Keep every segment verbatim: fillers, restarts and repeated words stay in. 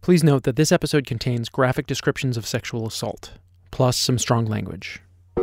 Please note that this episode contains graphic descriptions of sexual assault, plus some strong language.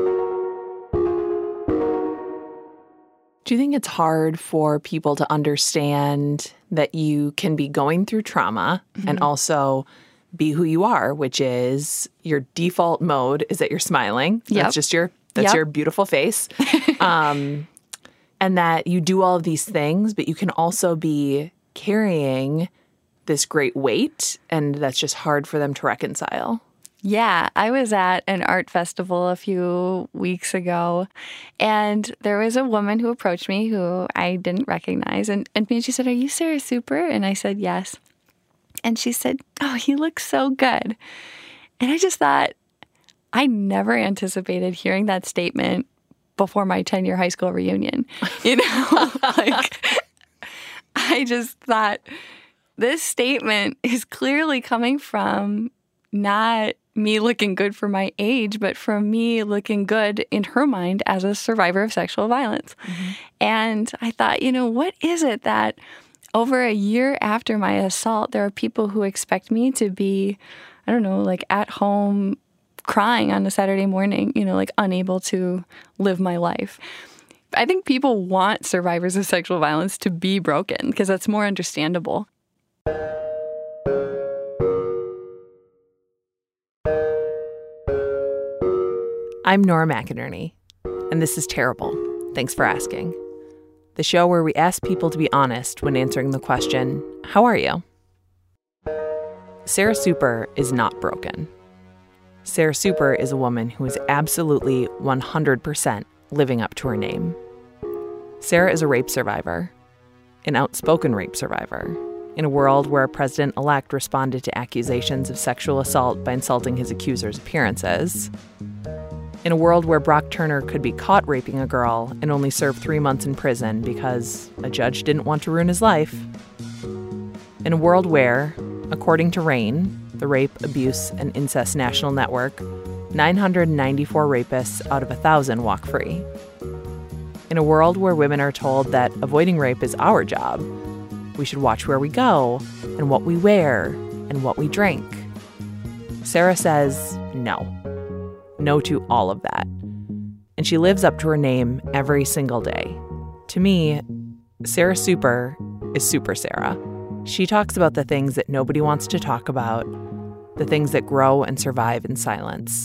Do you think it's hard for people to understand that you can be going through trauma mm-hmm. and also be who you are, which is your default mode is that you're smiling. Yep. That's just your that's yep. your beautiful face. um, and that you do all of these things, but you can also be carrying this great weight, and that's just hard for them to reconcile. Yeah, I was at an art festival a few weeks ago, and there was a woman who approached me who I didn't recognize, and, and she said, "Are you Sarah Super?" And I said, "Yes." And she said, "Oh, you look so good." And I just thought, I never anticipated hearing that statement before my ten-year high school reunion. You know, like, I just thought, this statement is clearly coming from not me looking good for my age, but from me looking good in her mind as a survivor of sexual violence. Mm-hmm. And I thought, you know, what is it that over a year after my assault, there are people who expect me to be, I don't know, like at home crying on a Saturday morning, you know, like unable to live my life. I think people want survivors of sexual violence to be broken because that's more understandable. I'm Nora McInerney, and this is Terrible. Thanks for asking. The show where we ask people to be honest when answering the question, how are you? Sarah Super is not broken. Sarah Super is a woman who is absolutely one hundred percent living up to her name. Sarah is a rape survivor, an outspoken rape survivor, in a world where a president-elect responded to accusations of sexual assault by insulting his accuser's appearances. In a world where Brock Turner could be caught raping a girl and only serve three months in prison because a judge didn't want to ruin his life. In a world where, according to RAINN, the Rape, Abuse, and Incest National Network, nine hundred ninety-four rapists out of one thousand walk free. In a world where women are told that avoiding rape is our job, we should watch where we go and what we wear and what we drink. Sarah says no. No to all of that. And she lives up to her name every single day. To me, Sarah Super is Super Sarah. She talks about the things that nobody wants to talk about, the things that grow and survive in silence.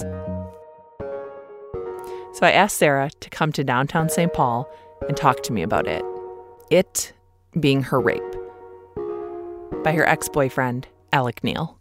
So I asked Sarah to come to downtown Saint Paul and talk to me about it. It being her rape by her ex-boyfriend, Alec Neal.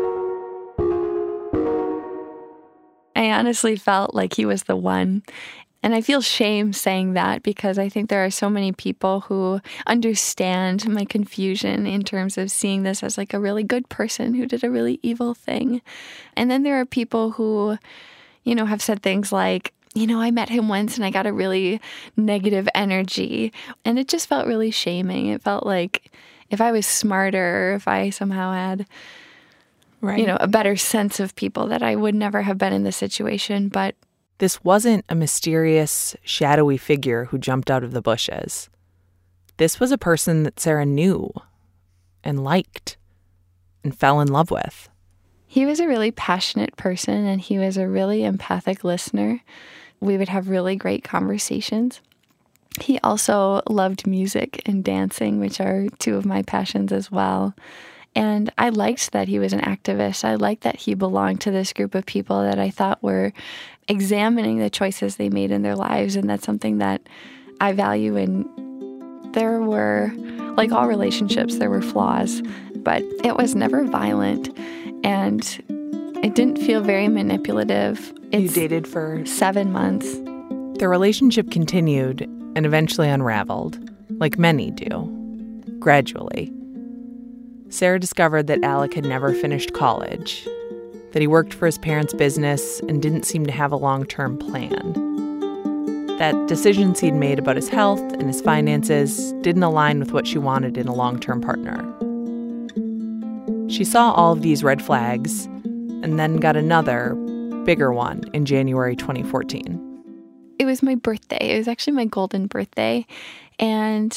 I honestly felt like he was the one. And I feel shame saying that because I think there are so many people who understand my confusion in terms of seeing this as like a really good person who did a really evil thing. And then there are people who, you know, have said things like, you know, I met him once and I got a really negative energy. And it just felt really shaming. It felt like if I was smarter, if I somehow had, right, you know, a better sense of people, that I would never have been in this situation. But this wasn't a mysterious, shadowy figure who jumped out of the bushes. This was a person that Sarah knew and liked and fell in love with. He was a really passionate person, and he was a really empathic listener. We would have really great conversations. He also loved music and dancing, which are two of my passions as well. And I liked that he was an activist. I liked that he belonged to this group of people that I thought were examining the choices they made in their lives. And that's something that I value. And there were, like all relationships, there were flaws, but it was never violent. And it didn't feel very manipulative. It's you dated for seven months. The relationship continued and eventually unraveled, like many do, gradually. Sarah discovered that Alec had never finished college, that he worked for his parents' business and didn't seem to have a long-term plan, that decisions he'd made about his health and his finances didn't align with what she wanted in a long-term partner. She saw all of these red flags and then got another, bigger one in January twenty fourteen. It was my birthday. It was actually my golden birthday, and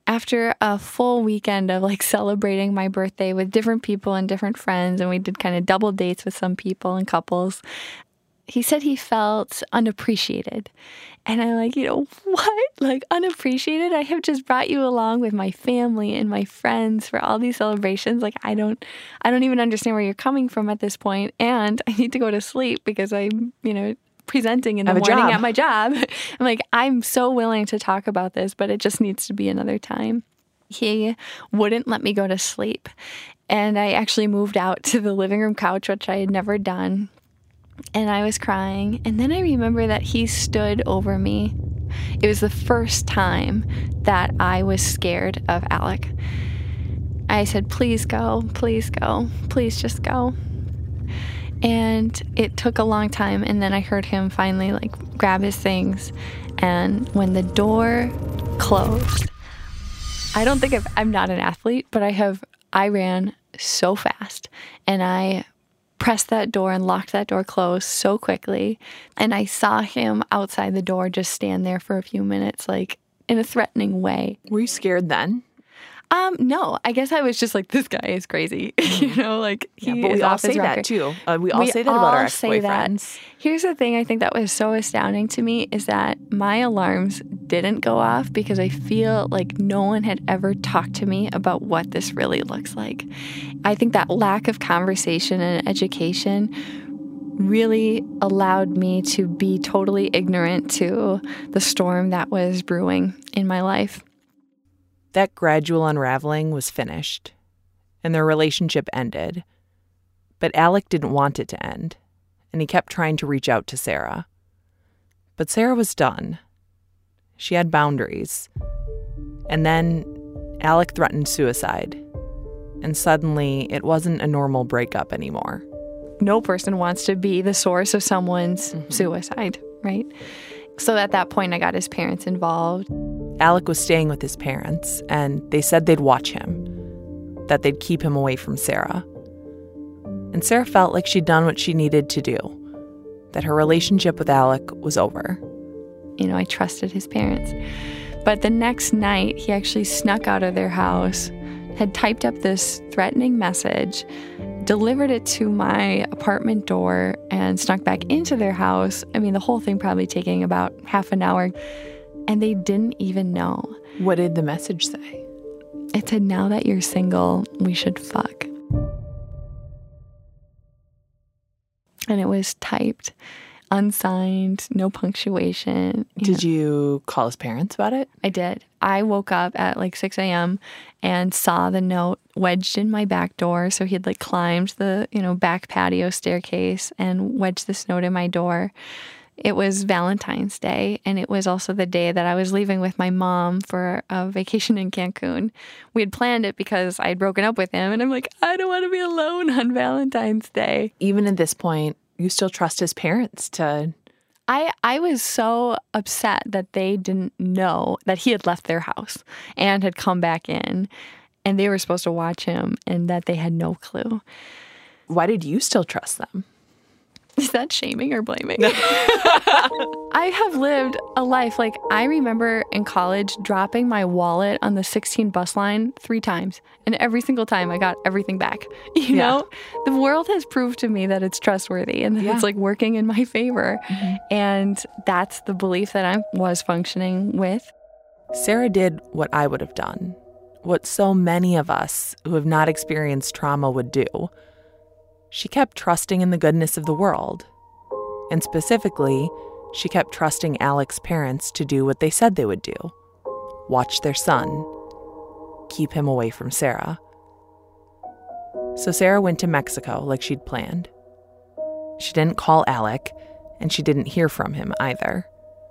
after a full weekend of like celebrating my birthday with different people and different friends, and we did kind of double dates with some people and couples, he said he felt unappreciated. And I'm like, you know, what? Like, unappreciated? I have just brought you along with my family and my friends for all these celebrations. Like, I don't, I don't even understand where you're coming from at this point. And I need to go to sleep because I'm, you know, presenting in the morning job. at my job. I'm like, I'm so willing to talk about this, but it just needs to be another time. He wouldn't let me go to sleep. And I actually moved out to the living room couch, which I had never done. And I was crying. And then I remember that he stood over me. It was the first time that I was scared of Alec. I said, please go, please go, please just go. And it took a long time. And then I heard him finally like grab his things. And when the door closed, I don't think I've, I'm not an athlete, but I have, I ran so fast and I pressed that door and locked that door closed so quickly. And I saw him outside the door just stand there for a few minutes, like in a threatening way. Were you scared then? Um, no, I guess I was just like, this guy is crazy. you know, like he yeah, but we is all off his say rocker. that too. Uh, we all we say that all about our say that. ex-boyfriends. Here's the thing I think that was so astounding to me is that my alarms didn't go off because I feel like no one had ever talked to me about what this really looks like. I think that lack of conversation and education really allowed me to be totally ignorant to the storm that was brewing in my life. That gradual unraveling was finished, and their relationship ended. But Alec didn't want it to end, and he kept trying to reach out to Sarah. But Sarah was done. She had boundaries. And then Alec threatened suicide. And suddenly, it wasn't a normal breakup anymore. No person wants to be the source of someone's mm-hmm. suicide, right? So at that point, I got his parents involved. Alec was staying with his parents, and they said they'd watch him, that they'd keep him away from Sarah. And Sarah felt like she'd done what she needed to do, that her relationship with Alec was over. You know, I trusted his parents. But the next night, he actually snuck out of their house, had typed up this threatening message, delivered it to my apartment door, and snuck back into their house. I mean, the whole thing probably taking about half an hour. And they didn't even know. What did the message say? It said, now that you're single, we should fuck. And it was typed, unsigned, no punctuation. You did know. you call his parents about it? I did. I woke up at like six a.m. and saw the note wedged in my back door. So he'd like climbed the, you know, back patio staircase and wedged this note in my door. It was Valentine's Day, and it was also the day that I was leaving with my mom for a vacation in Cancun. We had planned it because I had broken up with him, and I'm like, I don't want to be alone on Valentine's Day. Even at this point, you still trust his parents to... I, I was so upset that they didn't know that he had left their house and had come back in, and they were supposed to watch him, and that they had no clue. Why did you still trust them? Is that shaming or blaming? I have lived a life. Like, I remember in college dropping my wallet on the sixteen bus line three times. And every single time I got everything back. You yeah. know, the world has proved to me that it's trustworthy and that yeah. it's like working in my favor. Mm-hmm. And that's the belief that I was functioning with. Sarah did what I would have done, what so many of us who have not experienced trauma would do. She kept trusting in the goodness of the world. And specifically, she kept trusting Alec's parents to do what they said they would do. Watch their son. Keep him away from Sarah. So Sarah went to Mexico like she'd planned. She didn't call Alec, and she didn't hear from him either.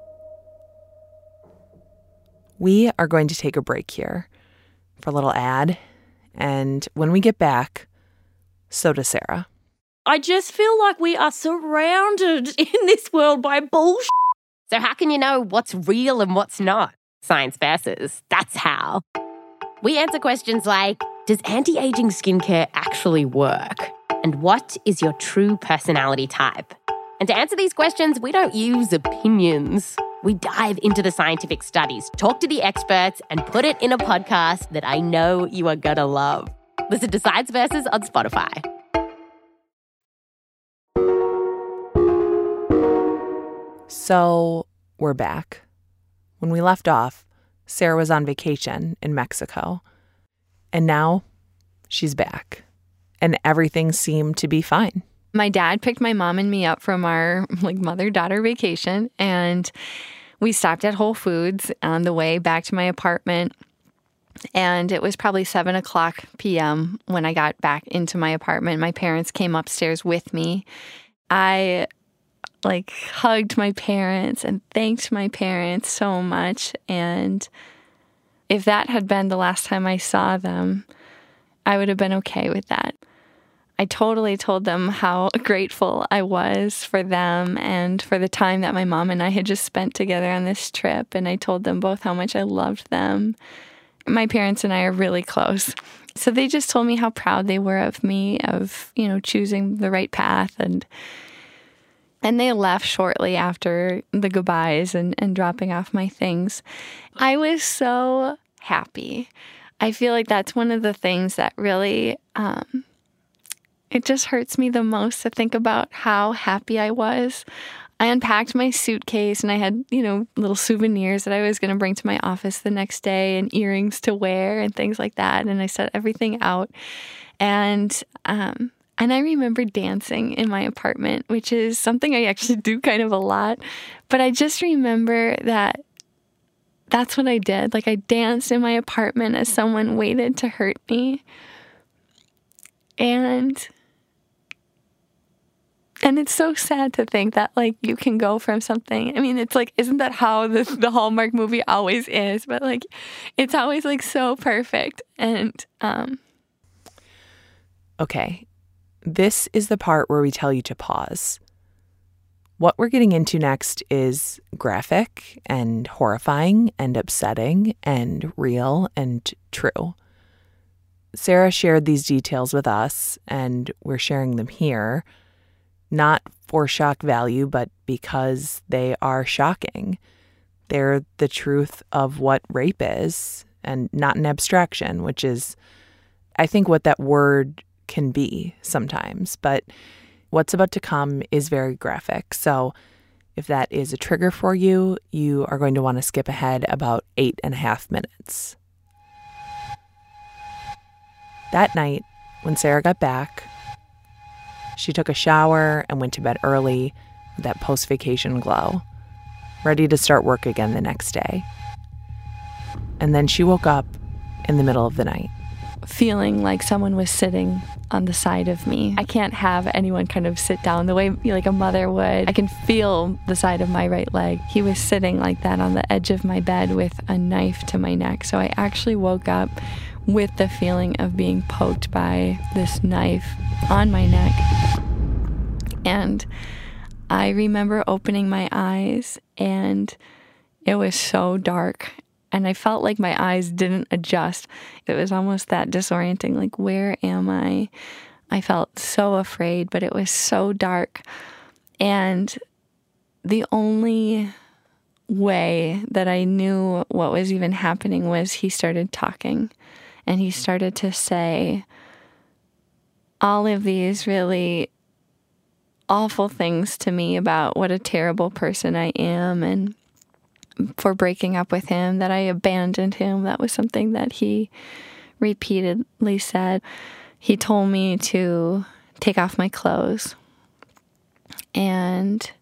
We are going to take a break here for a little ad, and when we get back, so does Sarah. I just feel like we are surrounded in this world by bullshit. So how can you know what's real and what's not? Science versus. That's how. We answer questions like, does anti-aging skincare actually work? And what is your true personality type? And to answer these questions, we don't use opinions. We dive into the scientific studies, talk to the experts, and put it in a podcast that I know you are going to love. Listen to Science Versus on Spotify. So we're back. When we left off, Sarah was on vacation in Mexico. And now she's back. And everything seemed to be fine. My dad picked my mom and me up from our like mother-daughter vacation, and we stopped at Whole Foods on the way back to my apartment. And it was probably seven o'clock p.m. when I got back into my apartment. My parents came upstairs with me. I like hugged my parents and thanked my parents so much. And if that had been the last time I saw them, I would have been okay with that. I totally told them how grateful I was for them and for the time that my mom and I had just spent together on this trip. And I told them both how much I loved them. My parents and I are really close. So they just told me how proud they were of me, of, you know, choosing the right path. And and they left shortly after the goodbyes and, and dropping off my things. I was so happy. I feel like that's one of the things that really, um, it just hurts me the most to think about how happy I was. I unpacked my suitcase and I had, you know, little souvenirs that I was going to bring to my office the next day and earrings to wear and things like that. And I set everything out. And, um, and I remember dancing in my apartment, which is something I actually do kind of a lot. But I just remember that that's what I did. Like I danced in my apartment as someone waited to hurt me. And And it's so sad to think that, like, you can go from something. I mean, it's like, isn't that how the, the Hallmark movie always is? But, like, it's always, like, so perfect. And, um... Okay, this is the part where we tell you to pause. What we're getting into next is graphic and horrifying and upsetting and real and true. Sarah shared these details with us, and we're sharing them here. Not for shock value, but because they are shocking. They're the truth of what rape is, and not an abstraction, which is, I think, what that word can be sometimes. But what's about to come is very graphic. So if that is a trigger for you, you are going to want to skip ahead about eight and a half minutes. That night, when Sarah got back, she took a shower and went to bed early with that post-vacation glow, ready to start work again the next day. And then she woke up in the middle of the night, feeling like someone was sitting on the side of me. I can't have anyone kind of sit down the way like a mother would. I can feel the side of my right leg. He was sitting like that on the edge of my bed with a knife to my neck. So I actually woke up with the feeling of being poked by this knife on my neck. And I remember opening my eyes, and it was so dark. And I felt like my eyes didn't adjust. It was almost that disorienting, like, where am I? I felt so afraid, but it was so dark. And the only way that I knew what was even happening was he started talking. And he started to say all of these really awful things to me about what a terrible person I am, and for breaking up with him, that I abandoned him. That was something that he repeatedly said. He told me to take off my clothes. And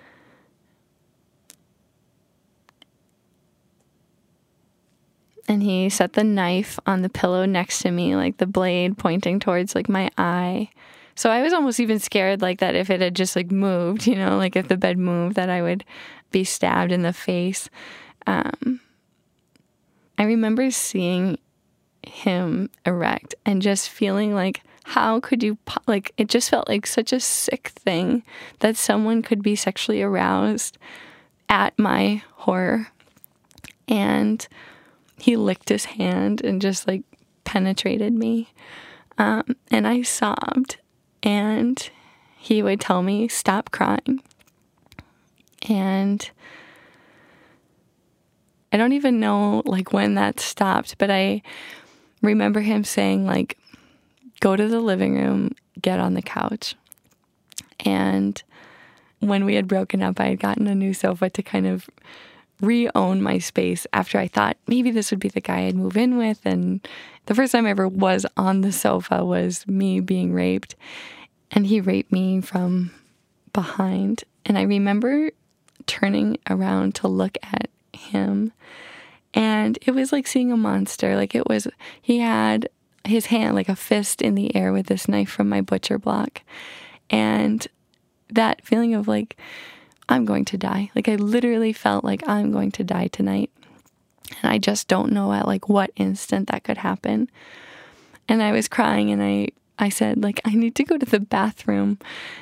And he set the knife on the pillow next to me, like the blade pointing towards like my eye. So I was almost even scared like that if it had just like moved, you know, like if the bed moved, that I would be stabbed in the face. Um, I remember seeing him erect and just feeling like, how could you, po- like, it just felt like such a sick thing that someone could be sexually aroused at my horror. And he licked his hand and just like penetrated me. Um, and I sobbed, and he would tell me, stop crying. And I don't even know like when that stopped, but I remember him saying like, go to the living room, get on the couch. And when we had broken up, I had gotten a new sofa to kind of re-own my space after I thought maybe this would be the guy I'd move in with. And the first time I ever was on the sofa was me being raped. And he raped me from behind. And I remember turning around to look at him. And it was like seeing a monster. Like it was, he had his hand like a fist in the air with this knife from my butcher block. And that feeling of like, I'm going to die. Like I literally felt like I'm going to die tonight. And I just don't know at like what instant that could happen. And I was crying and I, I said like, I need to go to the bathroom.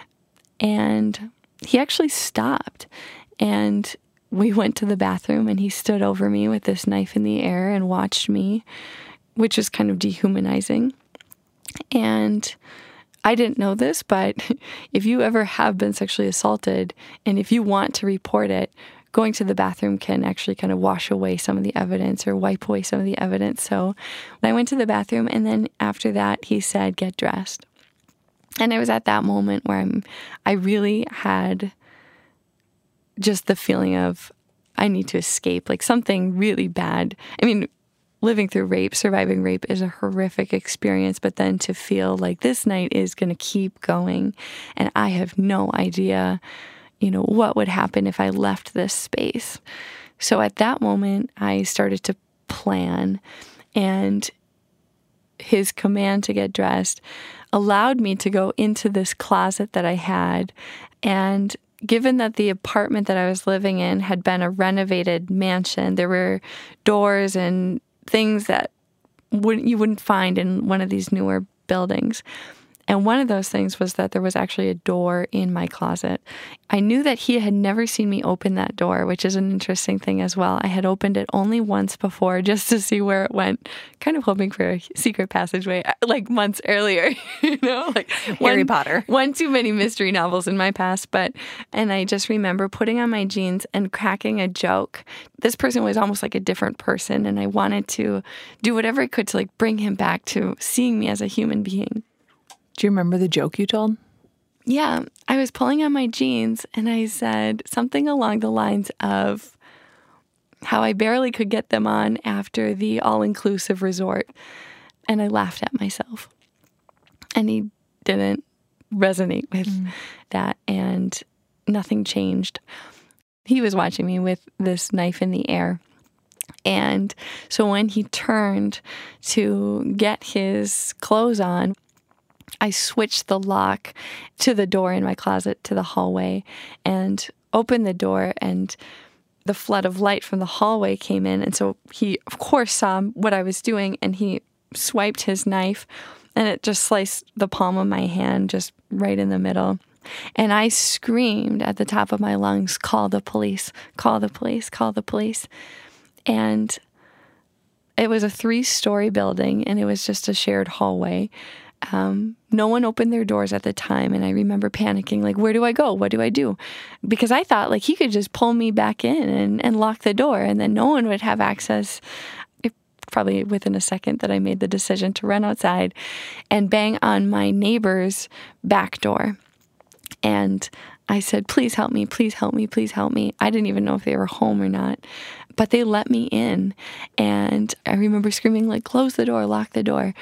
And he actually stopped. And we went to the bathroom and he stood over me with this knife in the air and watched me, which was kind of dehumanizing. And I didn't know this, but if you ever have been sexually assaulted and if you want to report it, going to the bathroom can actually kind of wash away some of the evidence or wipe away some of the evidence. So I went to the bathroom, and then after that, he said, get dressed. And it was at that moment where I'm, I really had just the feeling of I need to escape, like something really bad. I mean, living through rape, surviving rape is a horrific experience, but then to feel like this night is going to keep going and I have no idea, you know, what would happen if I left this space. So at that moment, I started to plan, and his command to get dressed allowed me to go into this closet that I had. And given that the apartment that I was living in had been a renovated mansion, there were doors and things that wouldn't you wouldn't find in one of these newer buildings. And one of those things was that there was actually a door in my closet. I knew that he had never seen me open that door, which is an interesting thing as well. I had opened it only once before just to see where it went, kind of hoping for a secret passageway, like months earlier, you know, like Harry one, Potter. One too many mystery novels in my past. But, and I just remember putting on my jeans and cracking a joke. This person was almost like a different person, and I wanted to do whatever I could to like bring him back to seeing me as a human being. Do you remember the joke you told? Yeah, I was pulling on my jeans and I said something along the lines of how I barely could get them on after the all-inclusive resort. And I laughed at myself. And he didn't resonate with mm. that, and nothing changed. He was watching me with this knife in the air. And so when he turned to get his clothes on, I switched the lock to the door in my closet to the hallway and opened the door, and the flood of light from the hallway came in. And so he, of course, saw what I was doing, and he swiped his knife, and it just sliced the palm of my hand just right in the middle. And I screamed at the top of my lungs, call the police, call the police, call the police. And it was a three-story building, and it was just a shared hallway. Um, no one opened their doors at the time, and I remember panicking, like, where do I go? What do I do? Because I thought, like, he could just pull me back in and, and lock the door, and then no one would have access. It, probably within a second that I made the decision to run outside and bang on my neighbor's back door. And I said, please help me, please help me, please help me. I didn't even know if they were home or not, but they let me in. And I remember screaming, like, close the door, lock the door.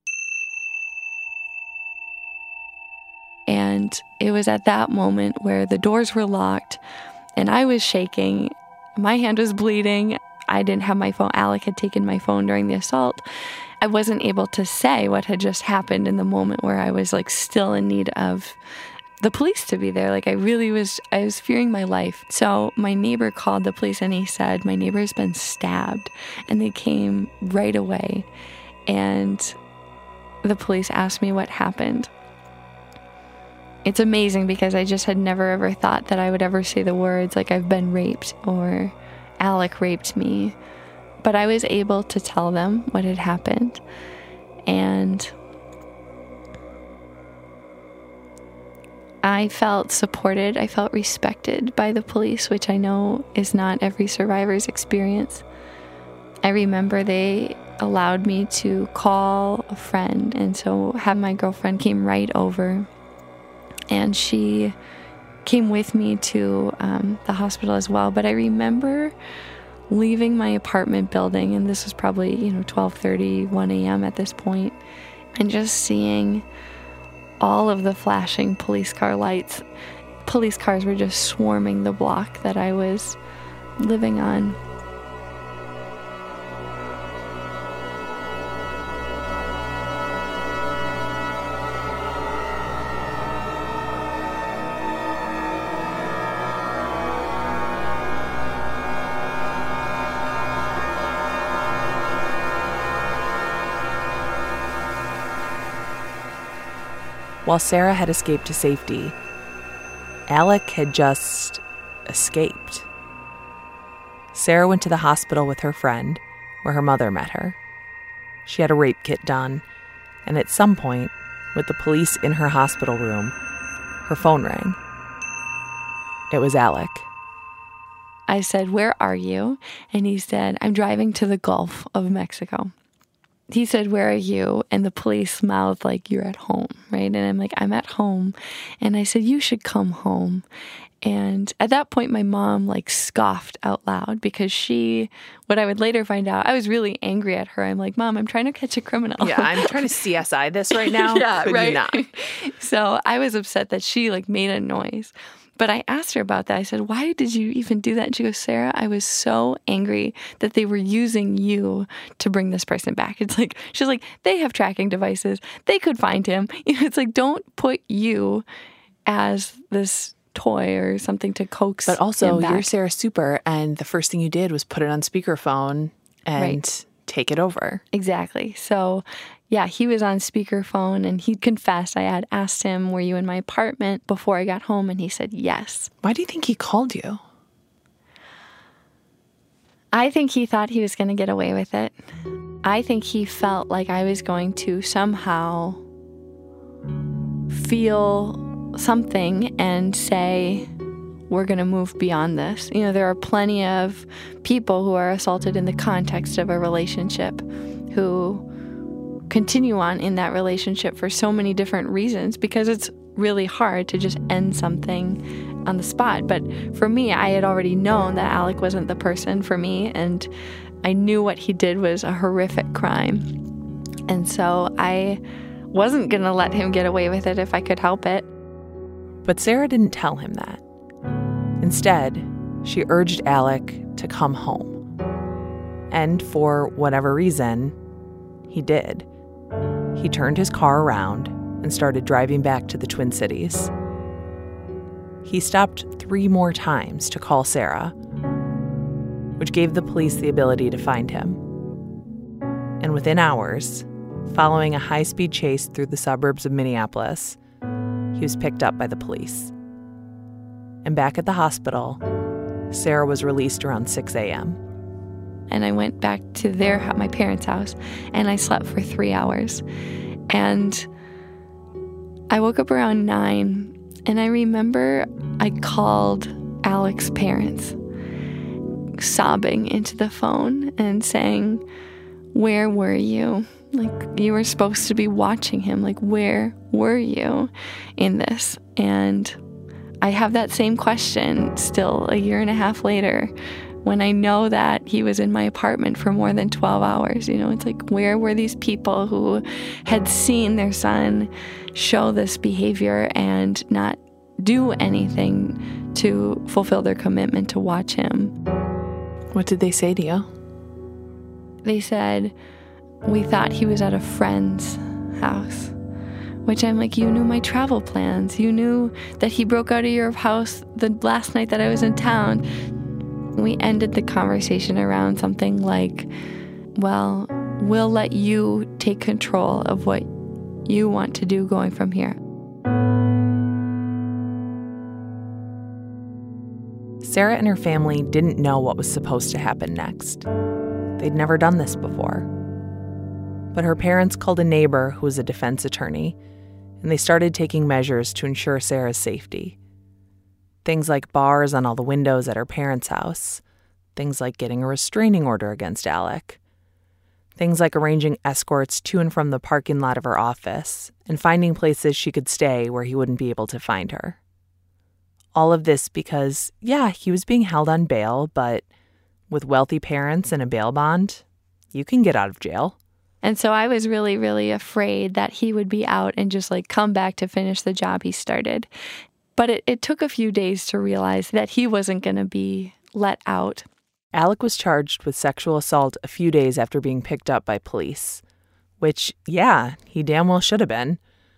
And it was at that moment where the doors were locked and I was shaking. My hand was bleeding. I didn't have my phone. Alec had taken my phone during the assault. I wasn't able to say what had just happened in the moment where I was like still in need of the police to be there. Like I really was, I was fearing my life. So my neighbor called the police and he said, my neighbor has been stabbed. And they came right away. And the police asked me what happened. It's amazing because I just had never ever thought that I would ever say the words like I've been raped or Alec raped me. But I was able to tell them what had happened. And I felt supported. I felt respected by the police, which I know is not every survivor's experience. I remember they allowed me to call a friend, and so had my girlfriend came right over, and she came with me to um, the hospital as well. But I remember leaving my apartment building, and this was probably, you know, twelve thirty, one a.m. at this point, and just seeing all of the flashing police car lights. Police cars were just swarming the block that I was living on. While Sarah had escaped to safety, Alec had just escaped. Sarah went to the hospital with her friend, where her mother met her. She had a rape kit done, and at some point, with the police in her hospital room, her phone rang. It was Alec. I said, "Where are you?" And he said, "I'm driving to the Gulf of Mexico." He said, "Where are you?" And the police mouthed like, "You're at home," right? And I'm like, "I'm at home." And I said, "You should come home." And at that point, my mom like scoffed out loud because she, what I would later find out, I was really angry at her. I'm like, "Mom, I'm trying to catch a criminal." Yeah, I'm trying to C S I this right now. Yeah, Could right. you not? So I was upset that she like made a noise. But I asked her about that. I said, "Why did you even do that?" And she goes, "Sarah, I was so angry that they were using you to bring this person back." It's like, she's like, "They have tracking devices. They could find him." You know, it's like, don't put you as this toy or something to coax But also, him back. you're Sarah Super, and the first thing you did was put it on speakerphone and Right. take it over. Exactly. So, yeah, he was on speakerphone and he confessed. I had asked him, "Were you in my apartment before I got home?" And he said yes. Why do you think he called you? I think he thought he was going to get away with it. I think he felt like I was going to somehow feel something and say, "We're going to move beyond this." You know, there are plenty of people who are assaulted in the context of a relationship who continue on in that relationship for so many different reasons because it's really hard to just end something on the spot. But for me, I had already known that Alec wasn't the person for me, and I knew what he did was a horrific crime. And so I wasn't going to let him get away with it if I could help it. But Sarah didn't tell him that. Instead, she urged Alec to come home. And for whatever reason, he did. He turned his car around and started driving back to the Twin Cities. He stopped three more times to call Sarah, which gave the police the ability to find him. And within hours, following a high-speed chase through the suburbs of Minneapolis, he was picked up by the police. And back at the hospital, Sarah was released around six a.m. And I went back to their my parents' house, and I slept for three hours. And I woke up around nine, and I remember I called Alec's parents, sobbing into the phone and saying, "Where were you? Like, you were supposed to be watching him. Like, where were you in this?" And I have that same question still a year and a half later when I know that he was in my apartment for more than twelve hours. You know, it's like, where were these people who had seen their son show this behavior and not do anything to fulfill their commitment to watch him? What did they say to you? They said, "We thought he was at a friend's house." Which I'm like, you knew my travel plans. You knew that he broke out of your house the last night that I was in town. We ended the conversation around something like, "Well, we'll let you take control of what you want to do going from here." Sarah and her family didn't know what was supposed to happen next. They'd never done this before. But her parents called a neighbor who was a defense attorney, and they started taking measures to ensure Sarah's safety. Things like bars on all the windows at her parents' house, things like getting a restraining order against Alec, things like arranging escorts to and from the parking lot of her office and finding places she could stay where he wouldn't be able to find her. All of this because, yeah, he was being held on bail, but with wealthy parents and a bail bond, you can get out of jail. And so I was really, really afraid that he would be out and just like come back to finish the job he started. But it, it took a few days to realize that he wasn't going to be let out. Alec was charged with sexual assault a few days after being picked up by police, which, yeah, he damn well should have been.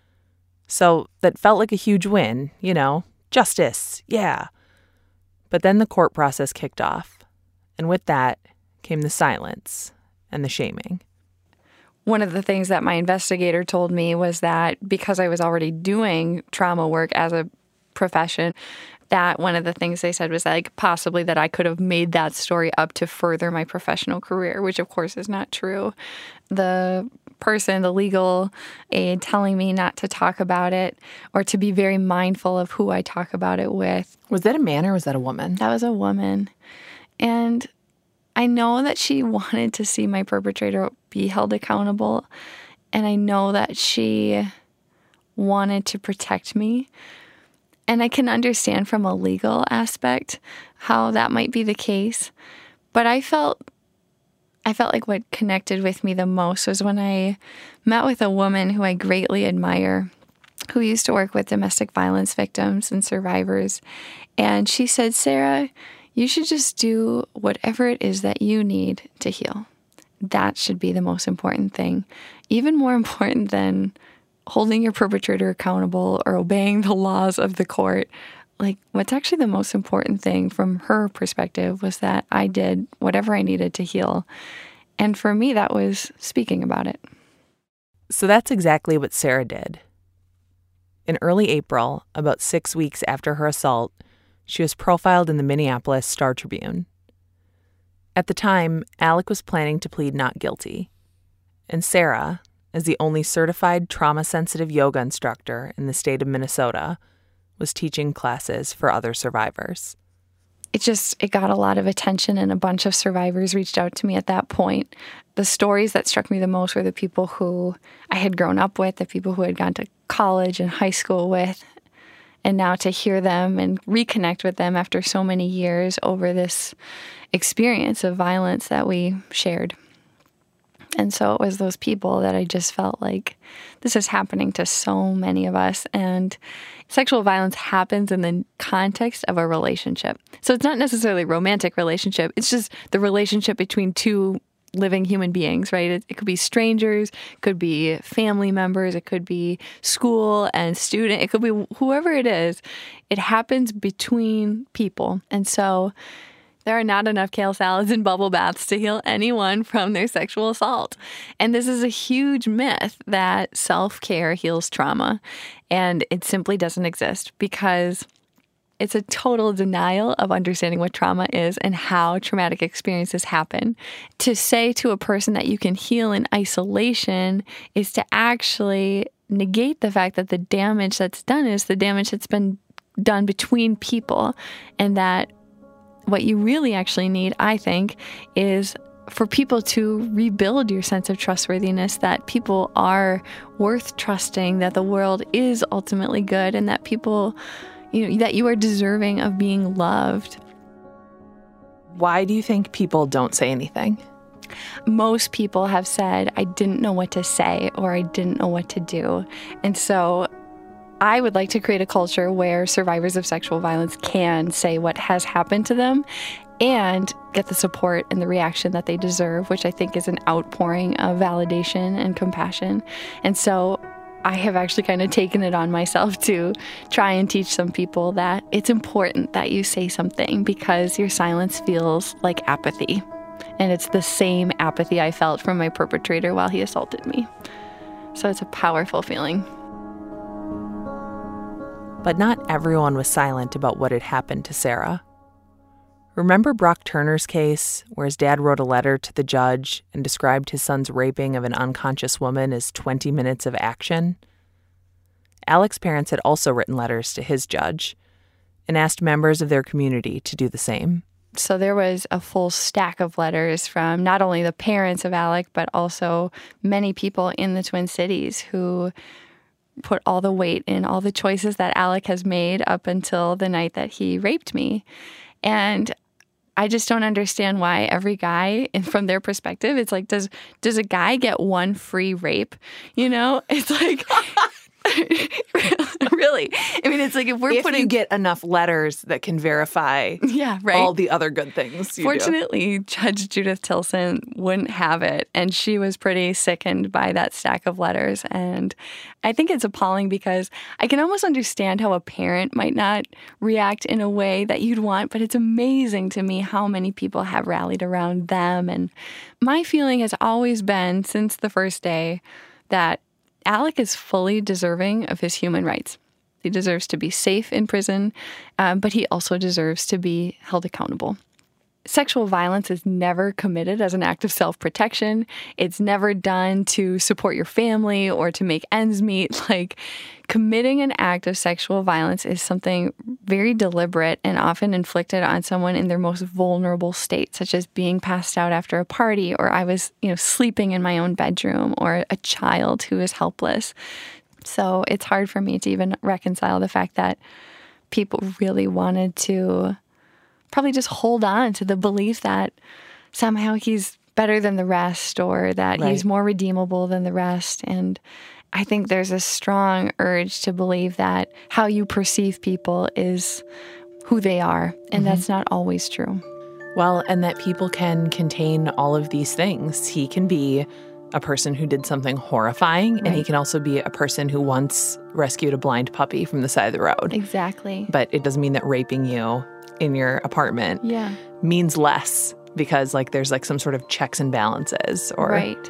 So that felt like a huge win, you know, justice, yeah. But then the court process kicked off, and with that came the silence and the shaming. One of the things that my investigator told me was that because I was already doing trauma work as a profession, that one of the things they said was like possibly that I could have made that story up to further my professional career, which of course is not true. The person, the legal aid telling me not to talk about it or to be very mindful of who I talk about it with. Was that a man or was that a woman? That was a woman. And I know that she wanted to see my perpetrator be held accountable, and I know that she wanted to protect me. And I can understand from a legal aspect how that might be the case. But I felt I felt like what connected with me the most was when I met with a woman who I greatly admire, who used to work with domestic violence victims and survivors. And she said, "Sarah, you should just do whatever it is that you need to heal. That should be the most important thing, even more important than holding your perpetrator accountable or obeying the laws of the court." Like, what's actually the most important thing from her perspective was that I did whatever I needed to heal. And for me, that was speaking about it. So that's exactly what Sarah did. In early April, about six weeks after her assault, she was profiled in the Minneapolis Star-Tribune. At the time, Alec was planning to plead not guilty. And Sarah, as the only certified trauma-sensitive yoga instructor in the state of Minnesota, was teaching classes for other survivors. It just, it got a lot of attention, and a bunch of survivors reached out to me at that point. The stories that struck me the most were the people who I had grown up with, the people who had gone to college and high school with. And now to hear them and reconnect with them after so many years over this experience of violence that we shared. And so it was those people that I just felt like this is happening to so many of us. And sexual violence happens in the context of a relationship. So it's not necessarily a romantic relationship. It's just the relationship between two living human beings, right? It, it could be strangers, it could be family members, it could be school and student, it could be whoever it is. It happens between people. And so there are not enough kale salads and bubble baths to heal anyone from their sexual assault. And this is a huge myth that self-care heals trauma. And it simply doesn't exist because it's a total denial of understanding what trauma is and how traumatic experiences happen. To say to a person that you can heal in isolation is to actually negate the fact that the damage that's done is the damage that's been done between people, and that what you really actually need, I think, is for people to rebuild your sense of trustworthiness, that people are worth trusting, that the world is ultimately good, and that people, you know, that you are deserving of being loved. Why do you think people don't say anything? Most people have said, I didn't know what to say or I didn't know what to do. And so I would like to create a culture where survivors of sexual violence can say what has happened to them and get the support and the reaction that they deserve, which I think is an outpouring of validation and compassion. And so I have actually kind of taken it on myself to try and teach some people that it's important that you say something because your silence feels like apathy. And it's the same apathy I felt from my perpetrator while he assaulted me. So it's a powerful feeling. But not everyone was silent about what had happened to Sarah. Remember Brock Turner's case, where his dad wrote a letter to the judge and described his son's raping of an unconscious woman as twenty minutes of action? Alec's parents had also written letters to his judge and asked members of their community to do the same. So there was a full stack of letters from not only the parents of Alec, but also many people in the Twin Cities who put all the weight in all the choices that Alec has made up until the night that he raped me. And I just don't understand why every guy, and from their perspective, it's like, does does a guy get one free rape? You know, it's like, really. I mean, it's like if we're if putting you get enough letters that can verify yeah, right. all the other good things you Fortunately, do. Judge Judith Tilson wouldn't have it, and she was pretty sickened by that stack of letters. And I think it's appalling because I can almost understand how a parent might not react in a way that you'd want, but it's amazing to me how many people have rallied around them. And my feeling has always been, since the first day, that Alec is fully deserving of his human rights. He deserves to be safe in prison, um, but he also deserves to be held accountable. Sexual violence is never committed as an act of self-protection. It's never done to support your family or to make ends meet. Like, committing an act of sexual violence is something very deliberate and often inflicted on someone in their most vulnerable state, such as being passed out after a party, or I was, you know, sleeping in my own bedroom, or a child who is helpless. So it's hard for me to even reconcile the fact that people really wanted to probably just hold on to the belief that somehow he's better than the rest, or that right. he's more redeemable than the rest. And I think there's a strong urge to believe that how you perceive people is who they are. And mm-hmm. that's not always true. Well, and that people can contain all of these things. He can be a person who did something horrifying, right. and he can also be a person who once rescued a blind puppy from the side of the road. Exactly. But it doesn't mean that raping you in your apartment yeah. means less because, like, there's, like, some sort of checks and balances. Or right.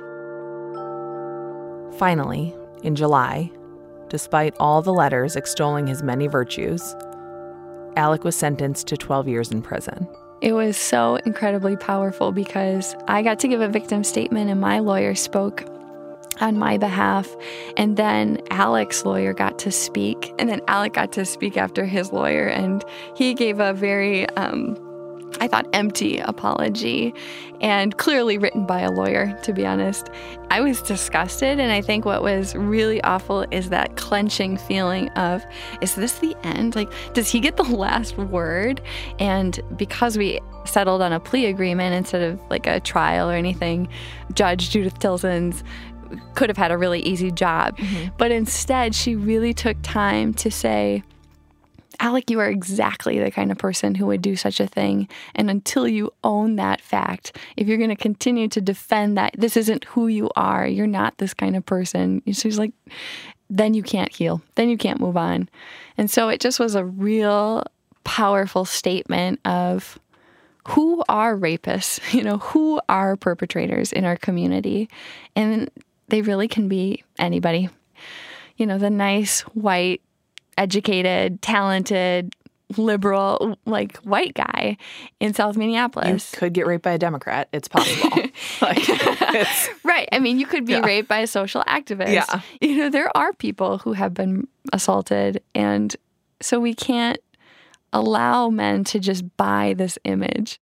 Finally, in July, despite all the letters extolling his many virtues, Alec was sentenced to twelve years in prison. It was so incredibly powerful because I got to give a victim statement and my lawyer spoke on my behalf. And then Alec's lawyer got to speak. And then Alec got to speak after his lawyer. And he gave a very, um, I thought, empty apology, and clearly written by a lawyer, to be honest. I was disgusted. And I think what was really awful is that clenching feeling of, is this the end? Like, does he get the last word? And because we settled on a plea agreement instead of like a trial or anything, Judge Judith Tilson's could have had a really easy job. Mm-hmm. But instead, she really took time to say, Alec, you are exactly the kind of person who would do such a thing. And until you own that fact, if you're going to continue to defend that this isn't who you are, you're not this kind of person, she's like, then you can't heal. Then you can't move on. And so it just was a real powerful statement of who are rapists, you know, who are perpetrators in our community. And they really can be anybody. You know, the nice, white, educated, talented, liberal, like, white guy in South Minneapolis. You could get raped by a Democrat. It's possible. like, it's, right. I mean, you could be yeah. raped by a social activist. Yeah. You know, there are people who have been assaulted. And so we can't allow men to just buy this image.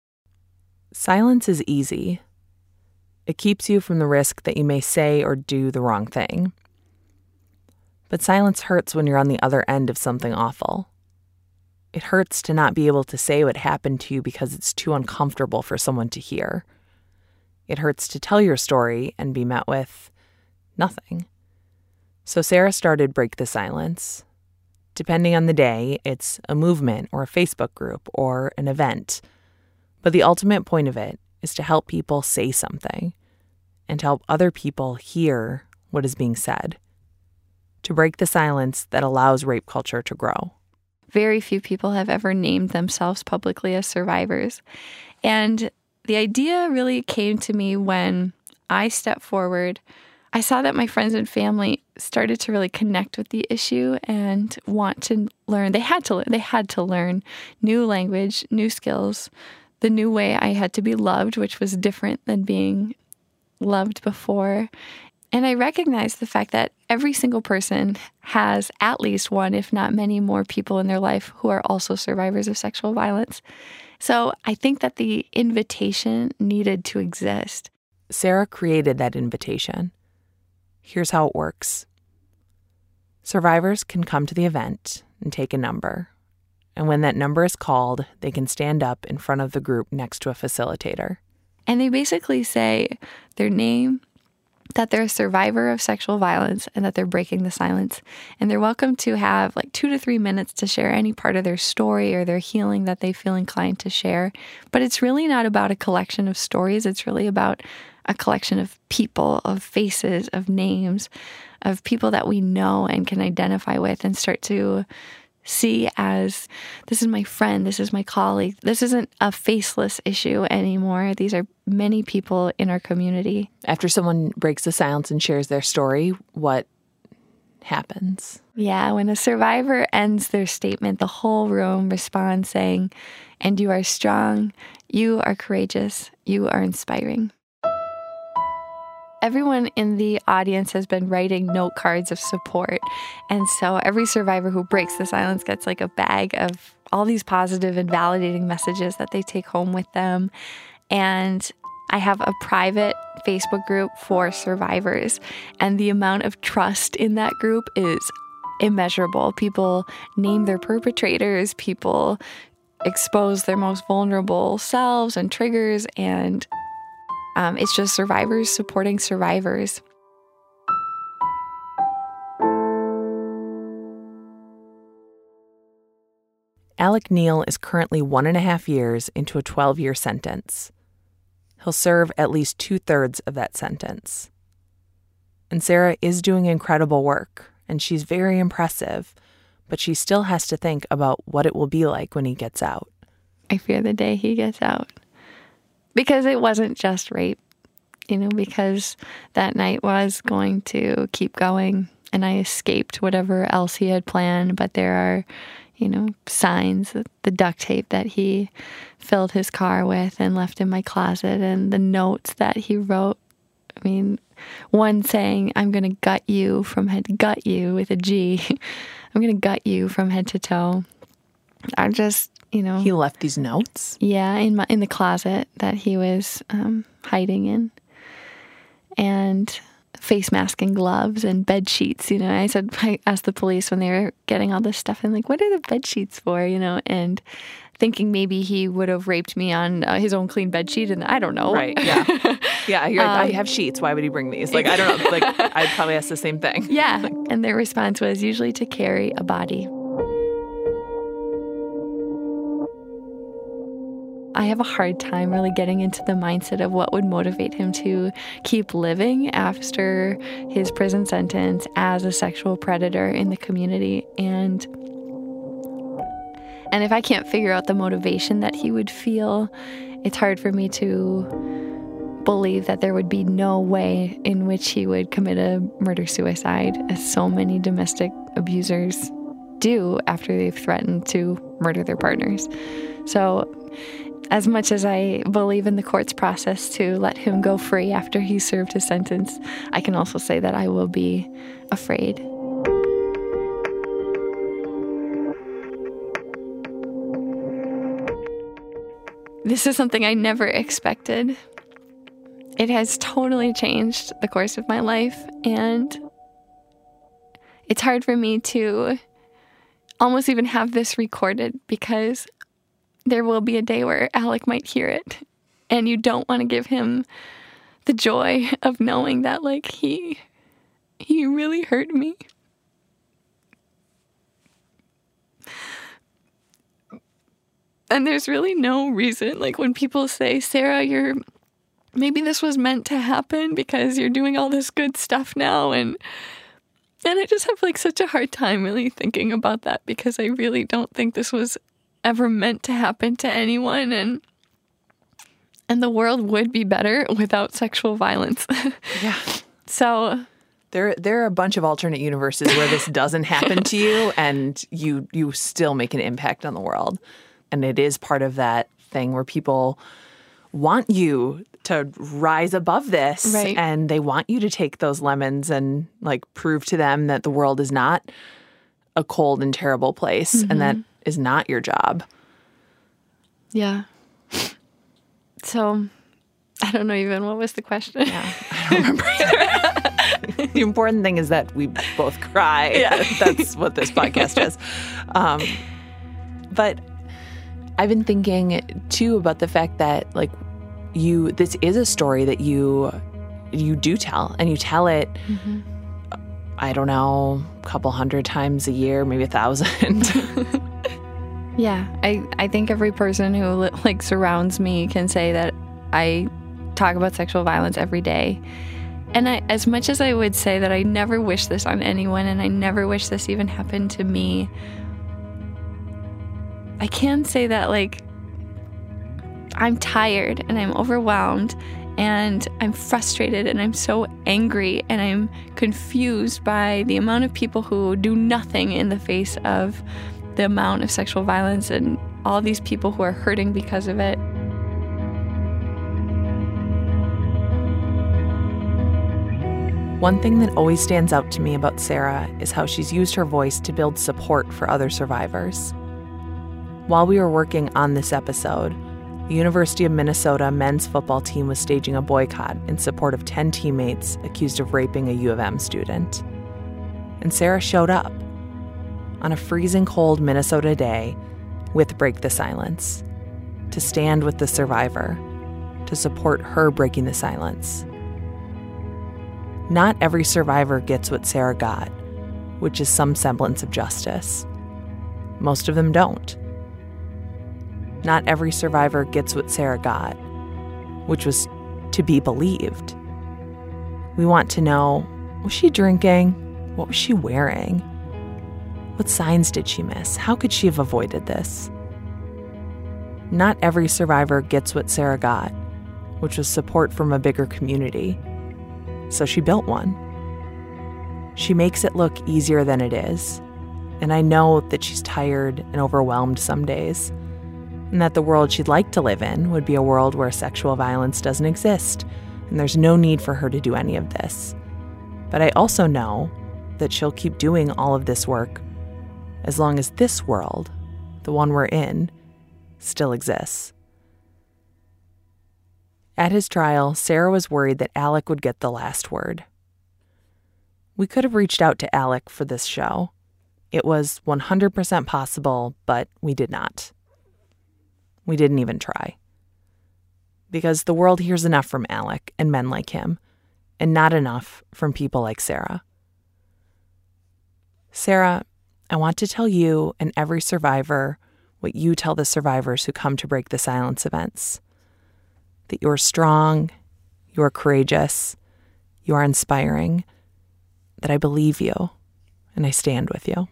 Silence is easy. It keeps you from the risk that you may say or do the wrong thing. But silence hurts when you're on the other end of something awful. It hurts to not be able to say what happened to you because it's too uncomfortable for someone to hear. It hurts to tell your story and be met with nothing. So Sarah started Break the Silence. Depending on the day, it's a movement or a Facebook group or an event. But the ultimate point of it is to help people say something and to help other people hear what is being said. To break the silence that allows rape culture to grow. Very few people have ever named themselves publicly as survivors. And the idea really came to me when I stepped forward. I saw that my friends and family started to really connect with the issue and want to learn. They had to learn. They had to learn new language, new skills, the new way I had to be loved, which was different than being loved before. And I recognize the fact that every single person has at least one, if not many more people in their life who are also survivors of sexual violence. So I think that the invitation needed to exist. Sarah created that invitation. Here's how it works. Survivors can come to the event and take a number. And when that number is called, they can stand up in front of the group next to a facilitator. And they basically say their name, that they're a survivor of sexual violence, and that they're breaking the silence. And they're welcome to have like two to three minutes to share any part of their story or their healing that they feel inclined to share. But it's really not about a collection of stories. It's really about a collection of people, of faces, of names, of people that we know and can identify with and start to see as, this is my friend, this is my colleague. This isn't a faceless issue anymore. These are many people in our community. After someone breaks the silence and shares their story, what happens? Yeah, when a survivor ends their statement, the whole room responds saying, "And you are strong, you are courageous, you are inspiring." Everyone in the audience has been writing note cards of support. And so every survivor who breaks the silence gets like a bag of all these positive and validating messages that they take home with them. And I have a private Facebook group for survivors. And the amount of trust in that group is immeasurable. People name their perpetrators. People expose their most vulnerable selves and triggers, and Um, it's just survivors supporting survivors. Alec Neal is currently one and a half years into a twelve-year sentence. He'll serve at least two-thirds of that sentence. And Sarah is doing incredible work, and she's very impressive, but she still has to think about what it will be like when he gets out. I fear the day he gets out. Because it wasn't just rape, you know, because that night was going to keep going and I escaped whatever else he had planned. But there are, you know, signs, the duct tape that he filled his car with and left in my closet, and the notes that he wrote. I mean, one saying, "I'm going to gut you from head, gut you with a G. I'm going to gut you from head to toe." I just, you know. He left these notes? Yeah, in my in the closet that he was um, hiding in. And face mask and gloves and bed sheets, you know. I said, I asked the police when they were getting all this stuff, and like, what are the bed sheets for, you know? And thinking maybe he would have raped me on uh, his own clean bed sheet, and I don't know. Right, yeah. Yeah, you're like, um, I have sheets. Why would he bring these? Like, I don't know. Like, I'd probably ask the same thing. Yeah, and their response was usually to carry a body. I have a hard time really getting into the mindset of what would motivate him to keep living after his prison sentence as a sexual predator in the community. And and if I can't figure out the motivation that he would feel, it's hard for me to believe that there would be no way in which he would commit a murder-suicide, as so many domestic abusers do after they've threatened to murder their partners. So as much as I believe in the court's process to let him go free after he served his sentence, I can also say that I will be afraid. This is something I never expected. It has totally changed the course of my life, and it's hard for me to almost even have this recorded, because there will be a day where Alec might hear it, and you don't want to give him the joy of knowing that, like, he he really hurt me. And there's really no reason, like, when people say, "Sarah, you're maybe this was meant to happen because you're doing all this good stuff now," and and I just have like such a hard time really thinking about that, because I really don't think this was ever meant to happen to anyone, and and the world would be better without sexual violence. Yeah. So there there are a bunch of alternate universes where this doesn't happen to you, and you you still make an impact on the world. And it is part of that thing where people want you to rise above this. Right. And they want you to take those lemons and like prove to them that the world is not a cold and terrible place Mm-hmm. and that is not your job. Yeah. So I don't know even what was the question. Yeah, I don't remember either. The important thing is that we both cry. Yeah. That's what this podcast is. Um, but I've been thinking too about the fact that like you, this is a story that you you do tell, and you tell it. Mm-hmm. I don't know, a couple hundred times a year, maybe a thousand. Yeah, I, I think every person who like surrounds me can say that I talk about sexual violence every day. And I, as much as I would say that I never wish this on anyone and I never wish this even happened to me, I can say that like I'm tired and I'm overwhelmed and I'm frustrated and I'm so angry and I'm confused by the amount of people who do nothing in the face of the amount of sexual violence and all these people who are hurting because of it. One thing that always stands out to me about Sarah is how she's used her voice to build support for other survivors. While we were working on this episode, the University of Minnesota men's football team was staging a boycott in support of ten teammates accused of raping a U of M student. And Sarah showed up on a freezing cold Minnesota day with Break the Silence to stand with the survivor, to support her breaking the silence. Not every survivor gets what Sarah got, which is some semblance of justice. Most of them don't. Not every survivor gets what Sarah got, which was to be believed. We want to know, was she drinking? What was she wearing? What signs did she miss? How could she have avoided this? Not every survivor gets what Sarah got, which was support from a bigger community. So she built one. She makes it look easier than it is. And I know that she's tired and overwhelmed some days, and that the world she'd like to live in would be a world where sexual violence doesn't exist, and there's no need for her to do any of this. But I also know that she'll keep doing all of this work as long as this world, the one we're in, still exists. At his trial, Sarah was worried that Alec would get the last word. We could have reached out to Alec for this show. It was one hundred percent possible, but we did not. We didn't even try. Because the world hears enough from Alec and men like him, and not enough from people like Sarah. Sarah, I want to tell you and every survivor what you tell the survivors who come to Break the Silence events. That you're strong, you're courageous, you are inspiring, that I believe you, and I stand with you.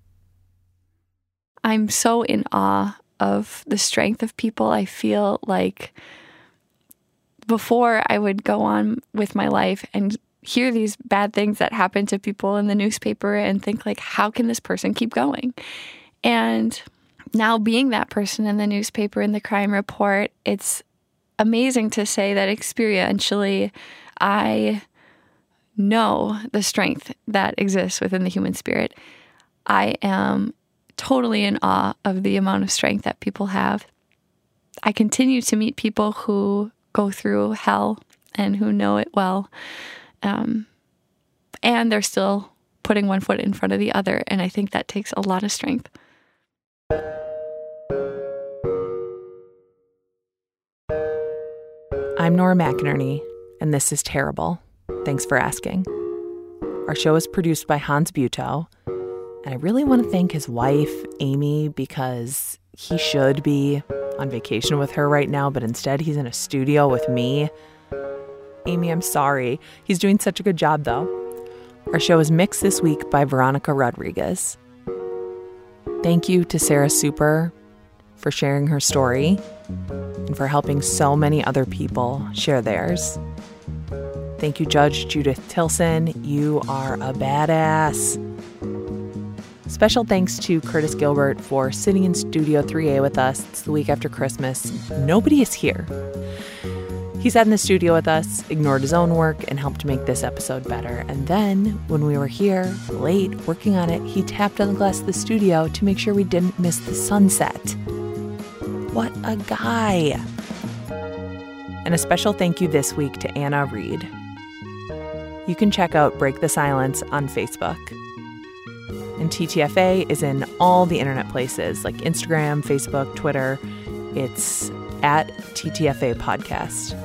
I'm so in awe of the strength of people. I feel like before I would go on with my life and hear these bad things that happen to people in the newspaper and think like, how can this person keep going? And now being that person in the newspaper in the crime report, it's amazing to say that experientially I know the strength that exists within the human spirit. I am totally in awe of the amount of strength that people have. I continue to meet people who go through hell and who know it well. Um, and they're still putting one foot in front of the other. And I think that takes a lot of strength. I'm Nora McInerney, and this is Terrible. Thanks for asking. Our show is produced by Hans Buetow, and I really want to thank his wife, Amy, because he should be on vacation with her right now, but instead he's in a studio with me. Amy, I'm sorry. He's doing such a good job, though. Our show is mixed this week by Veronica Rodriguez. Thank you to Sarah Super for sharing her story and for helping so many other people share theirs. Thank you, Judge Judith Tilson. You are a badass. Special thanks to Curtis Gilbert for sitting in Studio three A with us. It's the week after Christmas. Nobody is here. He sat in the studio with us, ignored his own work, and helped make this episode better. And then, when we were here, late, working on it, he tapped on the glass of the studio to make sure we didn't miss the sunset. What a guy! And a special thank you this week to Anna Reed. You can check out Break the Silence on Facebook. And T T F A is in all the internet places like Instagram, Facebook, Twitter. It's at T T F A Podcast.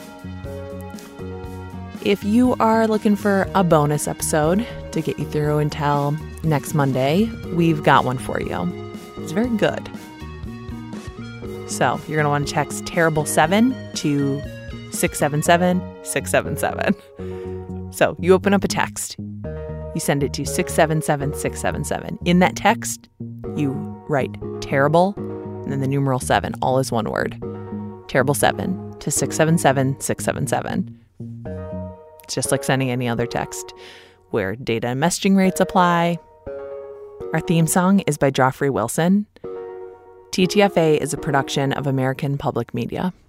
If you are looking for a bonus episode to get you through until next Monday, we've got one for you. It's very good. So you're going to want to text Terrible seven to six seven seven six seven seven. So you open up a text. You send it to six seven seven six seven seven. In that text, you write terrible and then the numeral seven, all is one word. Terrible seven to six seven seven six seven seven. It's just like sending any other text where data and messaging rates apply. Our theme song is by Joffrey Wilson. T T F A is a production of American Public Media.